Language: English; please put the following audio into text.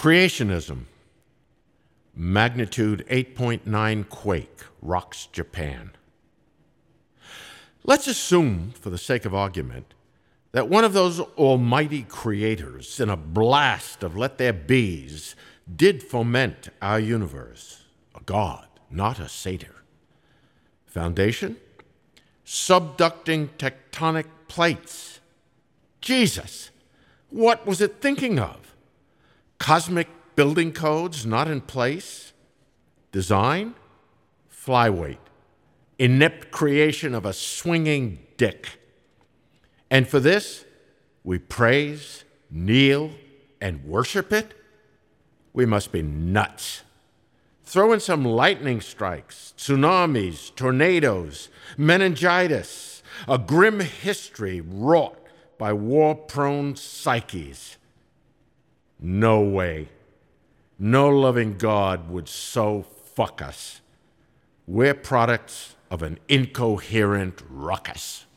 Creationism. Magnitude 8.9 quake rocks Japan. Let's assume, for the sake of argument, that one of those almighty creators, in a blast of let there be's, did foment our universe. A god, not a satyr. Foundation? Subducting tectonic plates. Jesus, what was it thinking of? Cosmic building codes not in place? Design? Flyweight. Inept creation of a swinging dick. And for this, we praise, kneel, and worship it? We must be nuts. Throw in some lightning strikes, tsunamis, tornadoes, meningitis, a grim history wrought by war-prone psyches. No way. No loving God would so fuck us. We're products of an incoherent ruckus.